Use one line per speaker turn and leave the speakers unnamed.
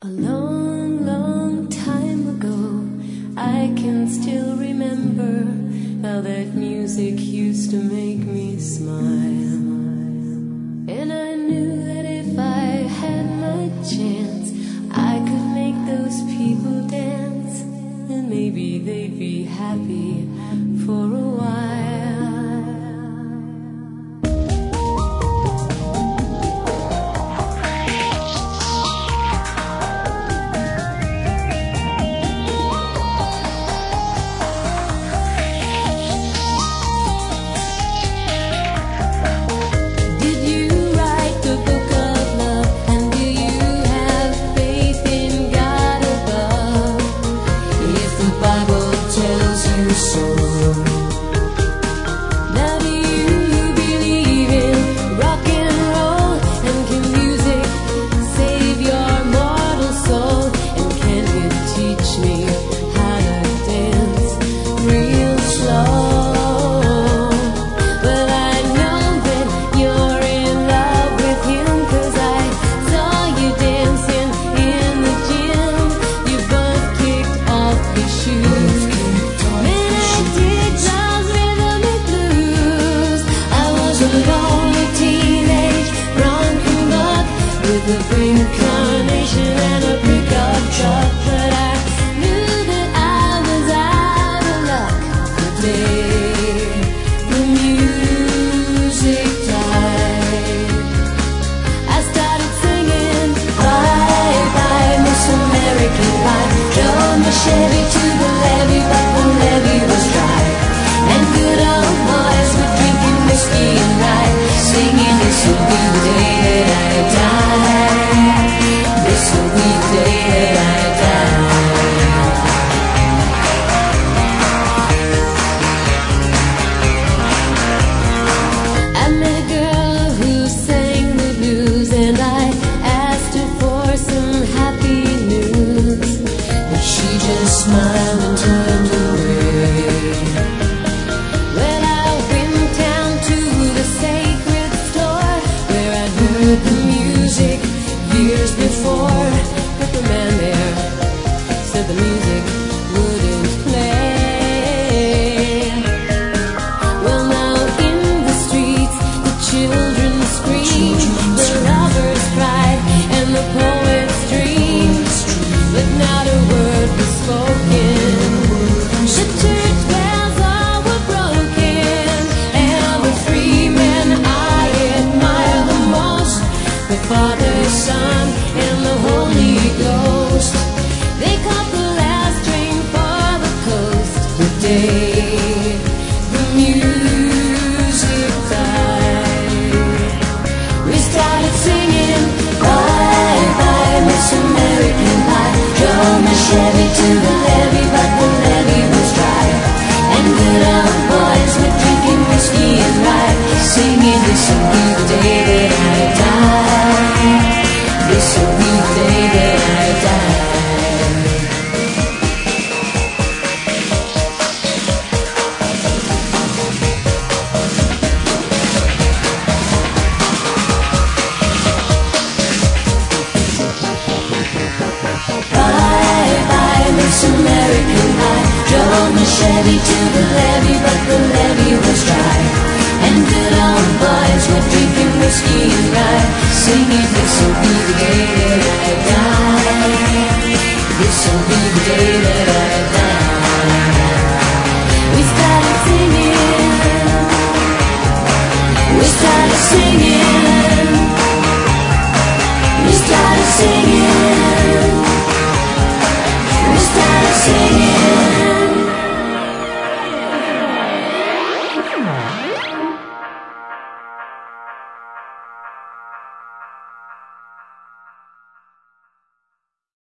A long, long time ago, I can still remember how that music used to make me smile. And I knew that if I had my chance, I could make those people dance, and maybe they'd be happy for a while. Now do you believe in rock and roll? And can music save your mortal soul? And can you teach me how to dance real slow? Well, I know that you're in love with him, 'cause I saw you dancing in the gym. You both kicked off your shoes. Lonely teenage bronco buck with a pink carnation and a pickup truck, but I knew that I was out of luck the day the music died. I started singing bye bye Miss American Pie, drove my Chevy to the levee, but the levee was dry, and good old boys were drinking whiskey and rye, singing this will be the day that I die. This will be the day that I die. I met a girl who sang the blues, and I asked her for some happy news, but she just smiled and turned away. The music years before, but the man there said the music wouldn't play. Well, now in the streets the children scream, the lovers cry, and the poets dream, but not a word was spoken. The church bells all were broken, and the free men I admire the most, the Father, Son, and the Holy Ghost. They caught the last train for the coast the day the music died. We started singing bye bye Miss American Pie, drove my Chevy to the levee, but the levee was dry, and good old boys were drinking whiskey and rye, singing this will be the day that I die. This will be the day that I die. Bye bye Miss American Pie, drove my Chevy to the levee, but the levee was dry, and good old boys were drinking whiskey and rye, singing this will be the day that I die. This will be the day that I die.